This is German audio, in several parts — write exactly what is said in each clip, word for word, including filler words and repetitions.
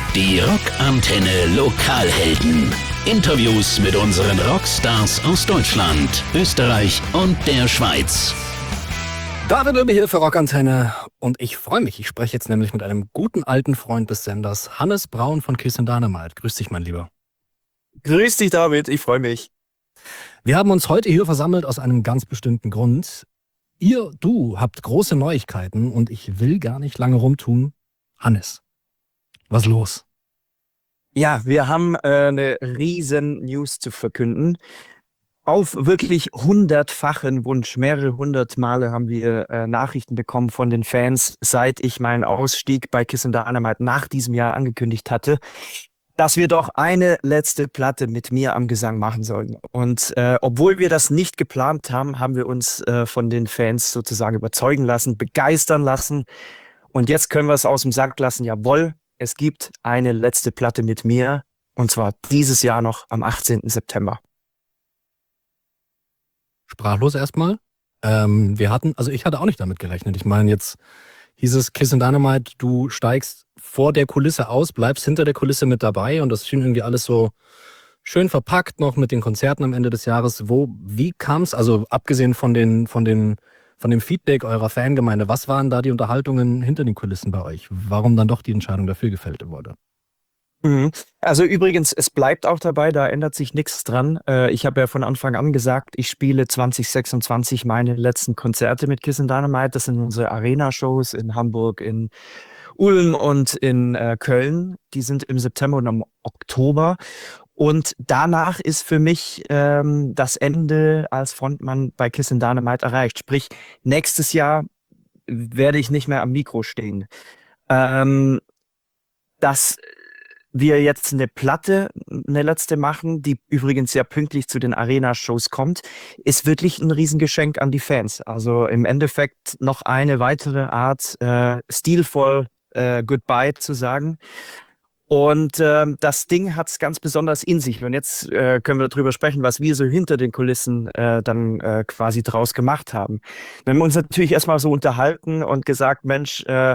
Die Rockantenne Lokalhelden. Interviews mit unseren Rockstars aus Deutschland, Österreich und der Schweiz. David Oeber hier für Rockantenne und ich freue mich. Ich spreche jetzt nämlich mit einem guten alten Freund des Senders, Hannes Braun von Kiss and Dynamite. Grüß dich, mein Lieber. Grüß dich, David. Ich freue mich. Wir haben uns heute hier versammelt aus einem ganz bestimmten Grund. Ihr, du, habt große Neuigkeiten und ich will gar nicht lange rumtun. Hannes, was los? Ja, wir haben äh, eine riesen News zu verkünden. Auf wirklich hundertfachen Wunsch, mehrere hundert Male haben wir äh, Nachrichten bekommen von den Fans, seit ich meinen Ausstieg bei Kiss and Dynamite nach diesem Jahr angekündigt hatte, dass wir doch eine letzte Platte mit mir am Gesang machen sollen. Und äh, obwohl wir das nicht geplant haben, haben wir uns äh, von den Fans sozusagen überzeugen lassen, begeistern lassen. Und jetzt können wir es aus dem Sack lassen. Jawohl, es gibt eine letzte Platte mit mir. Und zwar dieses Jahr noch am achtzehnten September. Sprachlos erstmal. Ähm, wir hatten, also ich hatte auch nicht damit gerechnet. Ich meine, jetzt hieß es Kiss and Dynamite, du steigst vor der Kulisse aus, bleibst hinter der Kulisse mit dabei und das schien irgendwie alles so schön verpackt noch mit den Konzerten am Ende des Jahres. Wo, wie kam es, also abgesehen von den, von den, von dem Feedback eurer Fangemeinde, was waren da die Unterhaltungen hinter den Kulissen bei euch? Warum dann doch die Entscheidung dafür gefällt wurde? Mhm. Also übrigens, es bleibt auch dabei, da ändert sich nichts dran. Äh, ich habe ja von Anfang an gesagt, ich spiele zwanzig sechsundzwanzig meine letzten Konzerte mit Kiss and Dynamite. Das sind unsere Arena-Shows in Hamburg, in Ulm und in äh, Köln. Die sind im September und im Oktober. Und danach ist für mich ähm, das Ende als Frontmann bei Kiss and Dynamite erreicht. Sprich, nächstes Jahr werde ich nicht mehr am Mikro stehen. Ähm, das wir jetzt eine Platte, eine letzte machen, die übrigens ja pünktlich zu den Arena-Shows kommt, ist wirklich ein Riesengeschenk an die Fans. Also im Endeffekt noch eine weitere Art, äh, stilvoll äh, Goodbye zu sagen. Und äh, das Ding hat es ganz besonders in sich. Und jetzt äh, können wir darüber sprechen, was wir so hinter den Kulissen äh, dann äh, quasi draus gemacht haben. Wir haben uns natürlich erstmal so unterhalten und gesagt, Mensch, äh,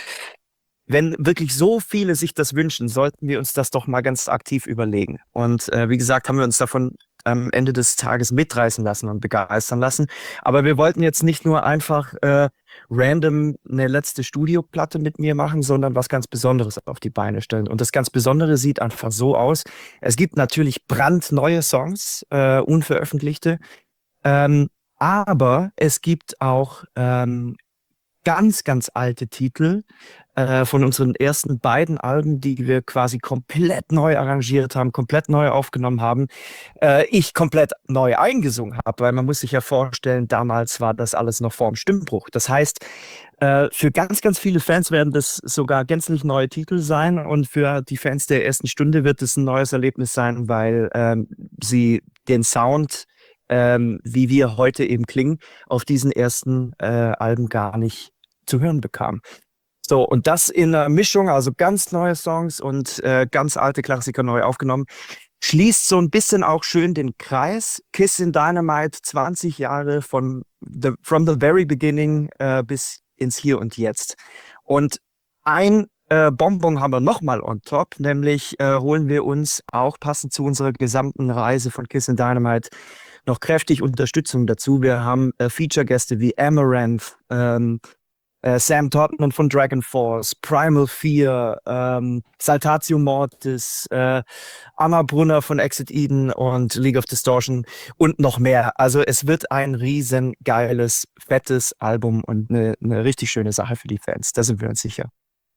wenn wirklich so viele sich das wünschen, sollten wir uns das doch mal ganz aktiv überlegen. Und äh, wie gesagt, haben wir uns davon am Ende des Tages mitreißen lassen und begeistern lassen. Aber wir wollten jetzt nicht nur einfach äh, random eine letzte Studioplatte mit mir machen, sondern was ganz Besonderes auf die Beine stellen. Und das ganz Besondere sieht einfach so aus. Es gibt natürlich brandneue Songs, äh, unveröffentlichte, ähm, aber es gibt auch ähm, ganz, ganz alte Titel äh, von unseren ersten beiden Alben, die wir quasi komplett neu arrangiert haben, komplett neu aufgenommen haben. Äh, ich komplett neu eingesungen habe, weil man muss sich ja vorstellen, damals war das alles noch vorm Stimmbruch. Das heißt, äh, für ganz, ganz viele Fans werden das sogar gänzlich neue Titel sein und für die Fans der ersten Stunde wird es ein neues Erlebnis sein, weil ähm, sie den Sound, Ähm, wie wir heute eben klingen, auf diesen ersten äh, Alben gar nicht zu hören bekamen. So, und das in einer Mischung, also ganz neue Songs und äh, ganz alte Klassiker neu aufgenommen, schließt so ein bisschen auch schön den Kreis. Kiss and Dynamite, zwanzig Jahre von the, from the very beginning äh, bis ins Hier und Jetzt. Und ein äh, Bonbon haben wir nochmal on top, nämlich äh, holen wir uns auch passend zu unserer gesamten Reise von Kiss and Dynamite noch kräftig Unterstützung dazu. Wir haben äh, Feature-Gäste wie Amaranth, ähm, äh, Sam Tottenham von Dragon Force, Primal Fear, ähm, Saltatio Mortis, äh, Anna Brunner von Exit Eden und League of Distortion und noch mehr. Also es wird ein riesen geiles, fettes Album und eine, eine richtig schöne Sache für die Fans. Da sind wir uns sicher.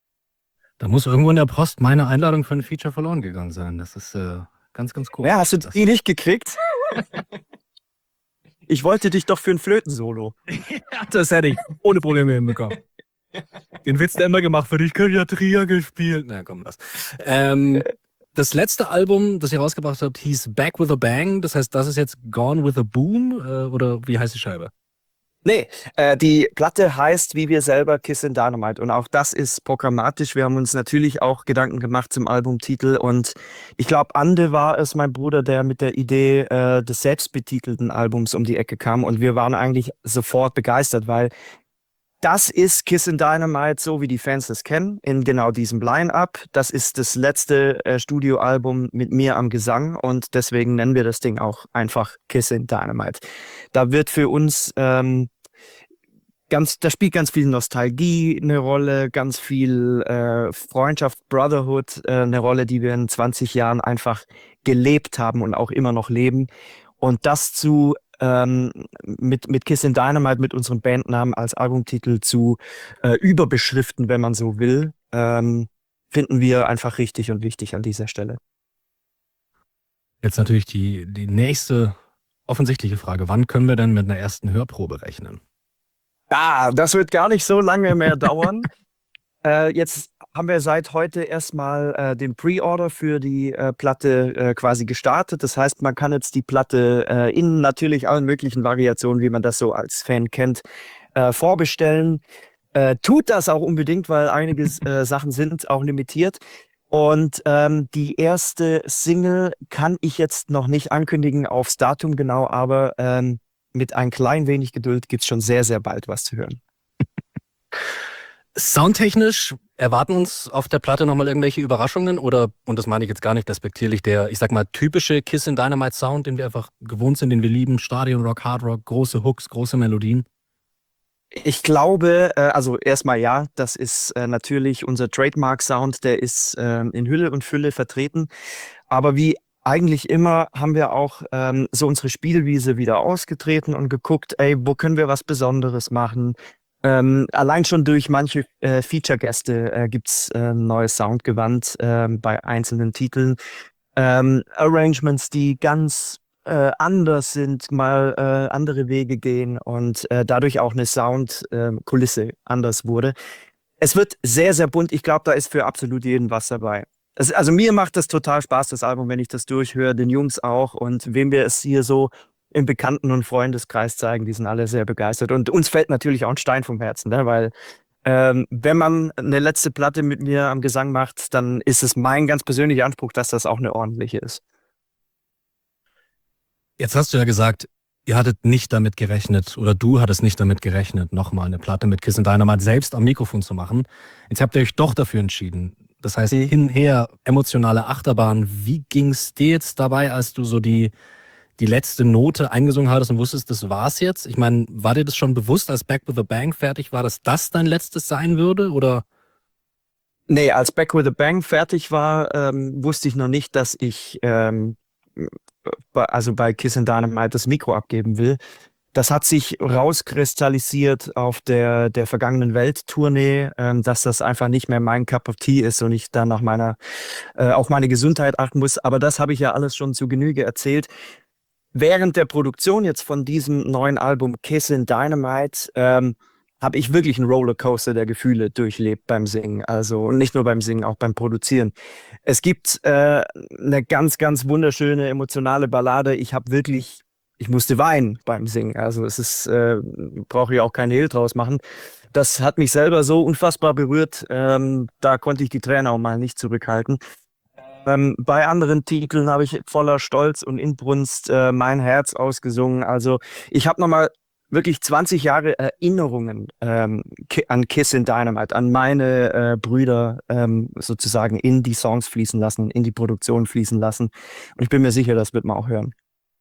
Da muss irgendwo in der Post meine Einladung für ein Feature verloren gegangen sein. Das ist äh, ganz, ganz cool. Ja, hast du die nicht gekriegt? Ich wollte dich doch für ein Flötensolo. Ja, das hätte ich ohne Probleme hinbekommen. Den Witz der immer gemacht, für dich könnte ja Trier gespielt. Na komm, lass. Ähm, das letzte Album, das ihr rausgebracht habt, hieß Back with a Bang. Das heißt, das ist jetzt Gone with a Boom? Äh, oder wie heißt die Scheibe? Nee, äh, die Platte heißt wie wir selber Kiss and Dynamite und auch das ist programmatisch. Wir haben uns natürlich auch Gedanken gemacht zum Albumtitel und ich glaube, Ande war es, mein Bruder, der mit der Idee äh, des selbstbetitelten Albums um die Ecke kam und wir waren eigentlich sofort begeistert, weil Das ist Kissin' Dynamite, so wie die Fans das kennen, in genau diesem Line-Up. Das ist das letzte äh, Studioalbum mit mir am Gesang und deswegen nennen wir das Ding auch einfach Kissin' Dynamite. Da wird für uns ähm, ganz, da spielt ganz viel Nostalgie eine Rolle, ganz viel äh, Freundschaft, Brotherhood äh, eine Rolle, die wir in zwanzig Jahren einfach gelebt haben und auch immer noch leben. Und das zu ähm, mit, mit Kissin' Dynamite, mit unserem Bandnamen als Albumtitel zu äh, überbeschriften, wenn man so will, ähm, finden wir einfach richtig und wichtig an dieser Stelle. Jetzt natürlich die, die nächste offensichtliche Frage. Wann können wir denn mit einer ersten Hörprobe rechnen? Ah, das wird gar nicht so lange mehr dauern. Äh, jetzt haben wir seit heute erstmal äh, den Pre-Order für die äh, Platte äh, quasi gestartet. Das heißt, man kann jetzt die Platte äh, in natürlich allen möglichen Variationen, wie man das so als Fan kennt, äh, vorbestellen. Äh, tut das auch unbedingt, weil einige äh, Sachen sind auch limitiert. Und ähm, die erste Single kann ich jetzt noch nicht ankündigen aufs Datum genau, aber ähm, mit ein klein wenig Geduld gibt es schon sehr, sehr bald was zu hören. Soundtechnisch erwarten uns auf der Platte nochmal irgendwelche Überraschungen oder, und das meine ich jetzt gar nicht despektierlich, der, ich sag mal, typische Kissin' Dynamite Sound, den wir einfach gewohnt sind, den wir lieben, Stadionrock, Hardrock, große Hooks, große Melodien? Ich glaube, äh, also erstmal ja, das ist äh, natürlich unser Trademark-Sound, der ist äh, in Hülle und Fülle vertreten, aber wie eigentlich immer haben wir auch ähm, so unsere Spielwiese wieder ausgetreten und geguckt, ey, wo können wir was Besonderes machen? Ähm, allein schon durch manche äh, Feature-Gäste äh, gibt es äh, ein neues Soundgewand äh, bei einzelnen Titeln. Ähm, Arrangements, die ganz äh, anders sind, mal äh, andere Wege gehen und äh, dadurch auch eine Soundkulisse äh, anders wurde. Es wird sehr, sehr bunt. Ich glaube, da ist für absolut jeden was dabei. Es, also mir macht das total Spaß, das Album, wenn ich das durchhöre, den Jungs auch und wem wir es hier so im Bekannten- und Freundeskreis zeigen, die sind alle sehr begeistert. Und uns fällt natürlich auch ein Stein vom Herzen, ne? Weil ähm, wenn man eine letzte Platte mit mir am Gesang macht, dann ist es mein ganz persönlicher Anspruch, dass das auch eine ordentliche ist. Jetzt hast du ja gesagt, ihr hattet nicht damit gerechnet oder du hattest nicht damit gerechnet, nochmal eine Platte mit Kissin' Dynamite selbst am Mikrofon zu machen. Jetzt habt ihr euch doch dafür entschieden. Das heißt, Mhm. hinher, emotionale Achterbahn. Wie ging's dir jetzt dabei, als du so die, die letzte Note eingesungen hattest und wusstest, das war's jetzt? Ich meine, war dir das schon bewusst, als Back with a Bang fertig war, dass das dein letztes sein würde? Oder? Nee, als Back with a Bang fertig war, ähm, wusste ich noch nicht, dass ich ähm, bei- also bei Kissin' Dynamite das Mikro abgeben will. Das hat sich rauskristallisiert auf der, der vergangenen Welttournee, ähm, dass das einfach nicht mehr mein Cup of Tea ist und ich dann nach meiner, äh, auf meine Gesundheit achten muss. Aber das habe ich ja alles schon zu Genüge erzählt. Während der Produktion jetzt von diesem neuen Album Kissin' Dynamite ähm, habe ich wirklich einen Rollercoaster der Gefühle durchlebt beim Singen. Also und nicht nur beim Singen, auch beim Produzieren. Es gibt äh, eine ganz, ganz wunderschöne emotionale Ballade. Ich habe wirklich, ich musste weinen beim Singen. Also es ist, äh, brauche ich auch keinen Hehl draus machen. Das hat mich selber so unfassbar berührt. Ähm, da konnte ich die Tränen auch mal nicht zurückhalten. Ähm, bei anderen Titeln habe ich voller Stolz und Inbrunst äh, mein Herz ausgesungen. Also ich habe nochmal wirklich zwanzig Jahre Erinnerungen ähm, ki- an Kissin' Dynamite, an meine äh, Brüder ähm, sozusagen in die Songs fließen lassen, in die Produktion fließen lassen. Und ich bin mir sicher, das wird man auch hören.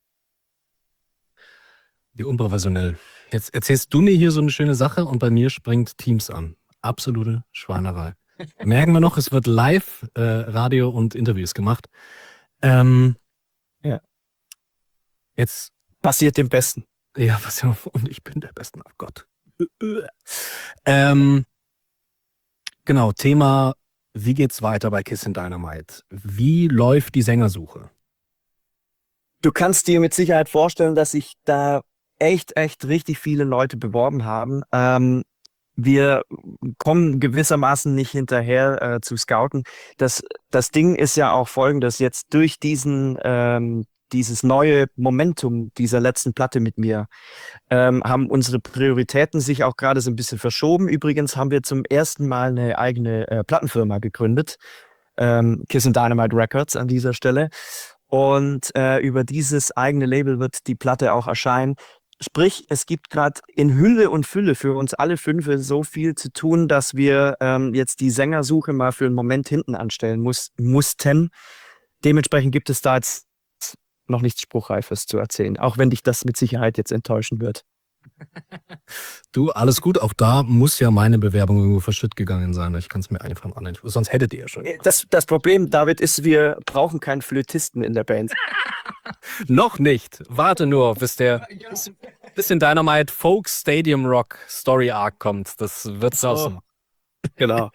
Wie unprofessionell. Jetzt erzählst du mir hier so eine schöne Sache und bei mir springt Teams an. Absolute Schweinerei. Merken wir noch, es wird live äh, Radio und Interviews gemacht. Ähm, Ja. Jetzt, Passiert dem Besten. ja, was ja, und ich bin der Beste, oh Gott. Ähm, genau, Thema, wie geht's weiter bei Kissin' Dynamite? Wie läuft die Sängersuche? Du kannst dir mit Sicherheit vorstellen, dass sich da echt, echt richtig viele Leute beworben haben. Ähm, wir kommen gewissermaßen nicht hinterher äh, zu scouten. Das, das Ding ist ja auch folgendes, jetzt durch diesen, ähm, dieses neue Momentum dieser letzten Platte mit mir, ähm, haben unsere Prioritäten sich auch gerade so ein bisschen verschoben. Übrigens haben wir zum ersten Mal eine eigene äh, Plattenfirma gegründet, ähm, Kissin' Dynamite Records an dieser Stelle. Und äh, über dieses eigene Label wird die Platte auch erscheinen. Sprich, es gibt gerade in Hülle und Fülle für uns alle fünf so viel zu tun, dass wir ähm, jetzt die Sängersuche mal für einen Moment hinten anstellen muss, mussten. Dementsprechend gibt es da jetzt noch nichts Spruchreifes zu erzählen, auch wenn dich das mit Sicherheit jetzt enttäuschen wird. Du, alles gut. Auch da muss ja meine Bewerbung irgendwo verschütt gegangen sein. Ich kann es mir einfach mal annehmen. Sonst hättet ihr ja schon. Das, das Problem, David, ist, wir brauchen keinen Flötisten in der Band. Noch nicht. Warte nur, bis der bisschen Dynamite Folk Stadium Rock Story Arc kommt. Das wird's So. auch. Genau.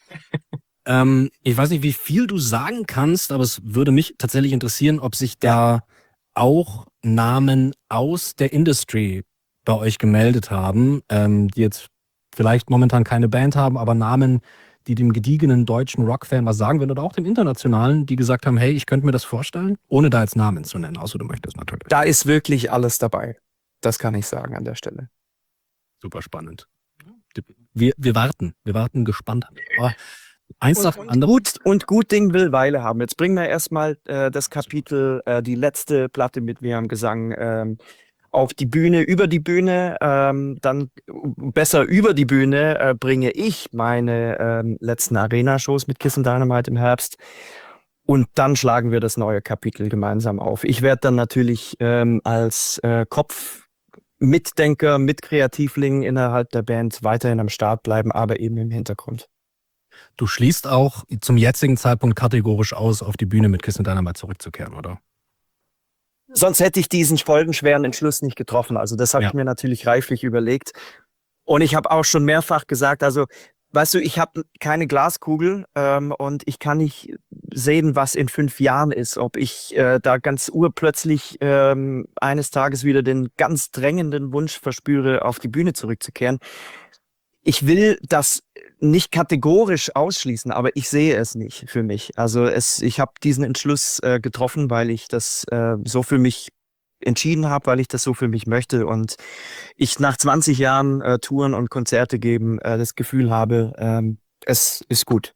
ähm, ich weiß nicht, wie viel du sagen kannst, aber es würde mich tatsächlich interessieren, ob sich da auch Namen aus der Industry bei euch gemeldet haben, ähm, die jetzt vielleicht momentan keine Band haben, aber Namen, die dem gediegenen deutschen Rock-Fan was sagen würden oder auch dem internationalen, die gesagt haben, hey, ich könnte mir das vorstellen, ohne da jetzt Namen zu nennen, außer du möchtest natürlich. Da ist wirklich alles dabei. Das kann ich sagen an der Stelle. Super spannend. Wir, wir warten, wir warten gespannt. Aber eins nach dem Und anderen. gut, und gut Ding will Weile haben. Jetzt bringen wir erstmal äh, das Kapitel, äh, die letzte Platte mit mir am Gesang ähm, auf die Bühne, über die Bühne. Ähm, dann besser über die Bühne äh, bringe ich meine ähm, letzten Arena-Shows mit Kiss and Dynamite im Herbst. Und dann schlagen wir das neue Kapitel gemeinsam auf. Ich werde dann natürlich ähm, als äh, Kopf Mitdenker, Mitkreativling innerhalb der Band weiterhin am Start bleiben, aber eben im Hintergrund. Du schließt auch zum jetzigen Zeitpunkt kategorisch aus, auf die Bühne mit Kiss and Dynamite zurückzukehren, oder? Sonst hätte ich diesen folgenschweren Entschluss nicht getroffen. Also das habe Ja. ich mir natürlich reiflich überlegt. Und ich habe auch schon mehrfach gesagt, also weißt du, ich habe keine Glaskugel ähm, und ich kann nicht sehen, was in fünf Jahren ist. Ob ich äh, da ganz urplötzlich ähm, eines Tages wieder den ganz drängenden Wunsch verspüre, auf die Bühne zurückzukehren. Ich will das nicht kategorisch ausschließen, aber ich sehe es nicht für mich. Also es, ich habe diesen Entschluss äh, getroffen, weil ich das äh, so für mich entschieden habe, weil ich das so für mich möchte und ich nach zwanzig Jahren äh, Touren und Konzerte geben äh, das Gefühl habe, ähm, es ist gut.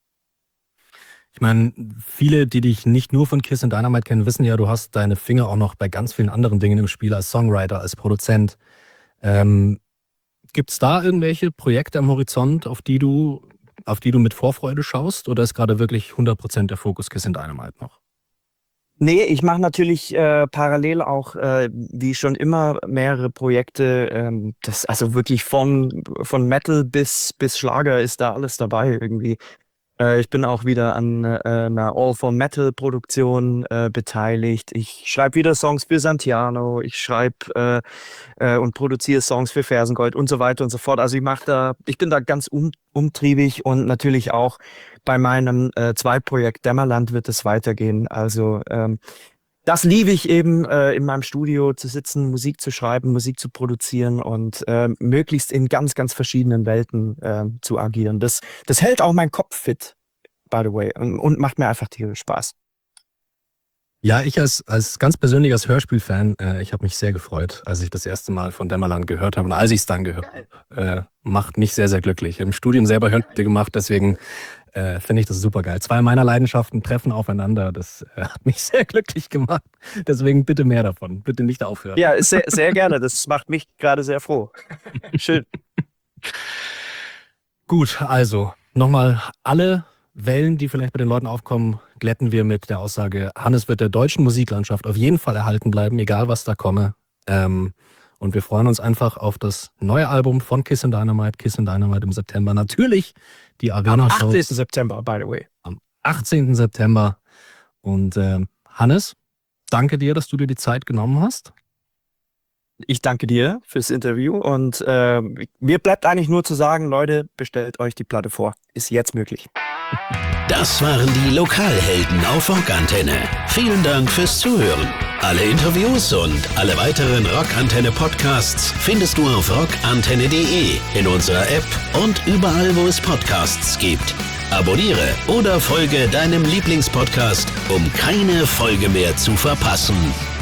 Ich meine, viele, die dich nicht nur von Kiss and Dynamite kennen, wissen ja, du hast deine Finger auch noch bei ganz vielen anderen Dingen im Spiel, als Songwriter, als Produzent. Ähm, Gibt es da irgendwelche Projekte am Horizont, auf die du, auf die du mit Vorfreude schaust, oder ist gerade wirklich hundert Prozent der Fokus Kiss and Dynamite noch? Nee, ich mache natürlich äh, parallel auch, äh, wie schon immer, mehrere Projekte. Ähm, das also wirklich von von Metal bis bis Schlager ist da alles dabei irgendwie. Äh, ich bin auch wieder an äh, einer All-for-Metal-Produktion äh, beteiligt. Ich schreibe wieder Songs für Santiano. Ich schreibe äh, äh, und produziere Songs für Fersengold und so weiter und so fort. Also ich mache da, ich bin da ganz um, umtriebig und natürlich auch bei meinem äh, Zweitprojekt Dämmerland wird es weitergehen. Also ähm, das liebe ich eben, äh, in meinem Studio zu sitzen, Musik zu schreiben, Musik zu produzieren und äh, möglichst in ganz, ganz verschiedenen Welten äh, zu agieren. Das, das hält auch meinen Kopf fit, by the way, und, und macht mir einfach tierisch Spaß. Ja, ich als, als ganz persönlich als Hörspielfan, äh, ich habe mich sehr gefreut, als ich das erste Mal von Dämmerland gehört habe und als ich es dann gehört habe, äh, macht mich sehr, sehr glücklich. Im Studium selber Hörspiele gemacht, deswegen äh, finde ich das super geil. Zwei meiner Leidenschaften treffen aufeinander, das äh, hat mich sehr glücklich gemacht. Deswegen bitte mehr davon, bitte nicht aufhören. Ja, sehr, sehr gerne, das macht mich gerade sehr froh. Schön. Gut, also nochmal alle Wellen, die vielleicht bei den Leuten aufkommen, glätten wir mit der Aussage, Hannes wird der deutschen Musiklandschaft auf jeden Fall erhalten bleiben, egal was da komme. Ähm, und wir freuen uns einfach auf das neue Album von Kiss and Dynamite, Kiss and Dynamite im September. Natürlich die Am Arena-Show achtzehnten September, by the way. am achtzehnten September. Und ähm, Hannes, danke dir, dass du dir die Zeit genommen hast. Ich danke dir fürs Interview und äh, mir bleibt eigentlich nur zu sagen, Leute, bestellt euch die Platte vor. Ist jetzt möglich. Das waren die Lokalhelden auf Rockantenne. Vielen Dank fürs Zuhören. Alle Interviews und alle weiteren Rockantenne-Podcasts findest du auf rockantenne punkt de, in unserer App und überall, wo es Podcasts gibt. Abonniere oder folge deinem Lieblingspodcast, um keine Folge mehr zu verpassen.